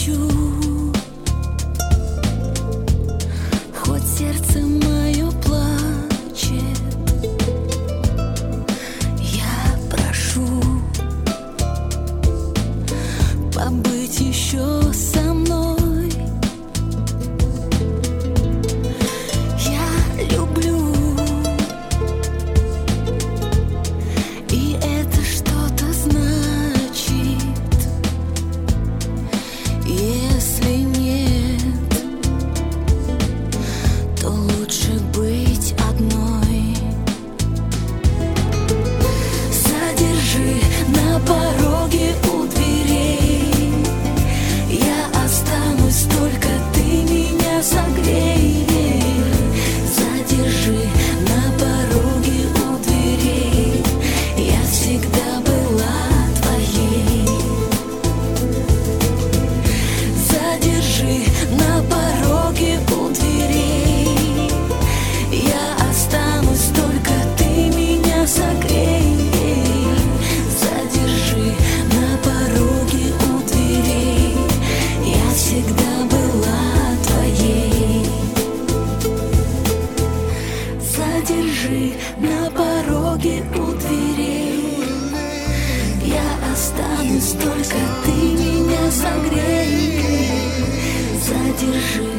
хочу, хоть сердце мое плачет, я прошу побыть еще со мной. Я люблю, и это что-то значит. Если нет, то лучше быть одной. Задержи на пороге у дверей, я останусь, только ты меня согрей. Задержи на пороге у дверей, я всегда была твоей. Задержи на пороге у дверей, я останусь, только ты меня согрей. Задержи на пороге у дверей, я всегда была твоей. Задержи на пороге у дверей, я останусь, только ты меня согрей. Задержи.